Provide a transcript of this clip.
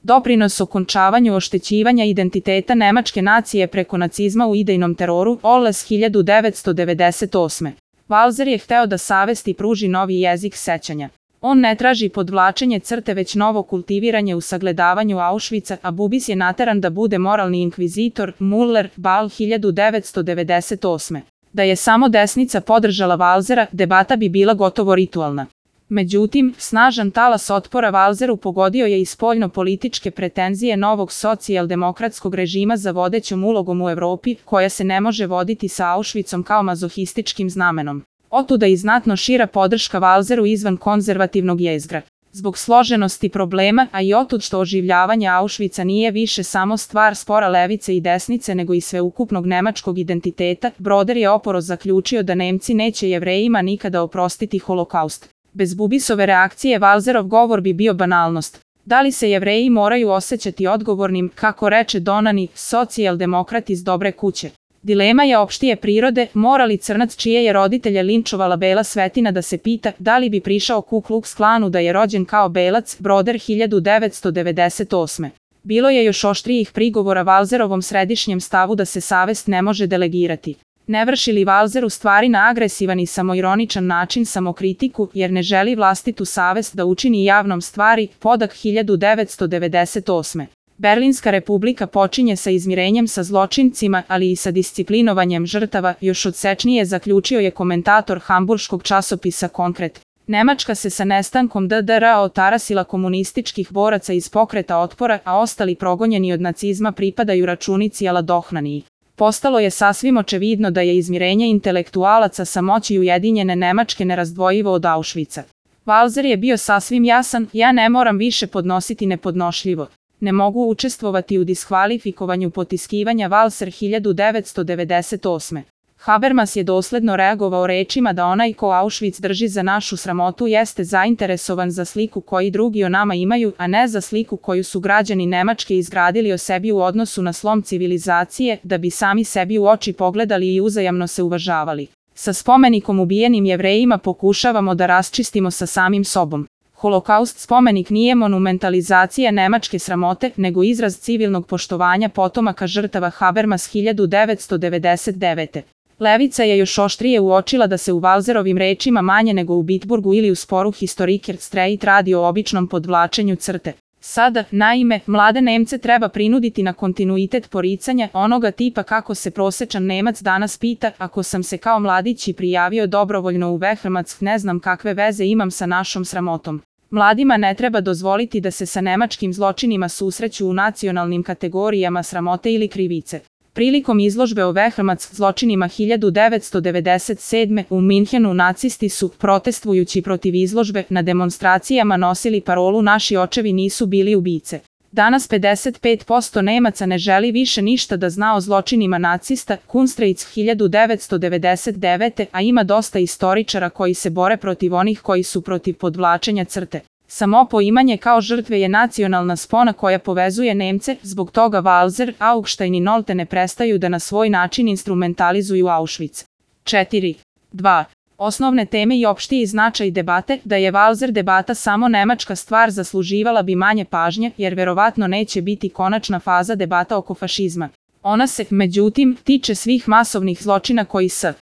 Doprinos okončavanju oštećivanja identiteta nemačke nacije preko nacizma u idejnom teroru, Oles 1998. Walser je hteo da savesti pruži novi jezik sećanja. On ne traži podvlačenje crte već novo kultiviranje u sagledavanju Auschwitza, a Bubis je nateran da bude moralni inkvizitor, Muller, Ball 1998. Da je samo desnica podržala Walsera, debata bi bila gotovo ritualna. Međutim, snažan talas otpora Walseru pogodio je i spoljno-političke pretenzije novog socijaldemokratskog režima za vodećom ulogom u Evropi, koja se ne može voditi sa Auschwitzom kao mazohističkim znamenom. Otuda i znatno šira podrška Walseru izvan konzervativnog jezgra. Zbog složenosti problema, a i otud što oživljavanje Auschwitza nije više samo stvar spora levice i desnice nego i sveukupnog nemačkog identiteta, Broder je oporo zaključio da Nemci neće Jevrejima nikada oprostiti holokaust. Bez Bubisove reakcije Walserov govor bi bio banalnost. Da li se Jevreji moraju osjećati odgovornim, kako reče Donani, socijaldemokrat iz dobre kuće? Dilema je opštije prirode, mora li crnac čije je roditelje linčovala bela svetina da se pita da li bi prišao Ku Klux Klanu da je rođen kao belac, Broder 1998. Bilo je još oštrijih prigovora Walserovom središnjem stavu da se savest ne može delegirati. Ne vrši li Walser u stvari na agresivan i samoironičan način samokritiku jer ne želi vlastitu savest da učini javnom stvari, Podak 1998. Berlinska republika počinje sa izmirenjem sa zločincima, ali i sa disciplinovanjem žrtava, još odsečnije zaključio je komentator hamburškog časopisa Konkret. Nemačka se sa nestankom DDR otarasila komunističkih boraca iz pokreta otpora, a ostali progonjeni od nacizma pripadaju računici Aladohnaniji. Postalo je sasvim očevidno da je izmirenje intelektualaca sa moći ujedinjene Nemačke nerazdvojivo od Auschwitza. Walser je bio sasvim jasan, ja ne moram više podnositi nepodnošljivo. Ne mogu učestvovati u diskvalifikovanju potiskivanja Walser 1998. Habermas je dosledno reagovao rečima da onaj ko Auschwitz drži za našu sramotu jeste zainteresovan za sliku koju drugi o nama imaju, a ne za sliku koju su građani Nemačke izgradili o sebi u odnosu na slom civilizacije, da bi sami sebi u oči pogledali i uzajamno se uvažavali. Sa spomenikom ubijenim Jevrejima pokušavamo da raščistimo sa samim sobom. Holokaust spomenik nije monumentalizacija nemačke sramote, nego izraz civilnog poštovanja potomaka žrtava, Habermas 1999. Levica je još oštrije uočila da se u Walserovim rečima manje nego u Bitburgu ili u sporu Historiker Streit radi o običnom podvlačenju crte. Sada, naime, mlade Nemce treba prinuditi na kontinuitet poricanja onoga tipa kako se prosečan Nemac danas pita, ako sam se kao mladić i prijavio dobrovoljno u Wehrmacht, ne znam kakve veze imam sa našom sramotom. Mladima ne treba dozvoliti da se sa nemačkim zločinima susreću u nacionalnim kategorijama sramote ili krivice. Prilikom izložbe o Wehrmacht zločinima 1997. u Minhenu nacisti su, protestujući protiv izložbe, na demonstracijama nosili parolu Naši očevi nisu bili ubice. Danas 55% Nemaca ne želi više ništa da zna o zločinima nacista, Kunstreiz 1999. a ima dosta istoričara koji se bore protiv onih koji su protiv podvlačenja crte. Samo poimanje kao žrtve je nacionalna spona koja povezuje Nemce, zbog toga Walser, Augstein i Nolte ne prestaju da na svoj način instrumentalizuju Auschwitz. 4.2. Osnovne teme i opštiji značaj debate. Da je Walser debata samo nemačka stvar zasluživala bi manje pažnje, jer verovatno neće biti konačna faza debata oko fašizma. Ona se, međutim, tiče svih masovnih zločina koji s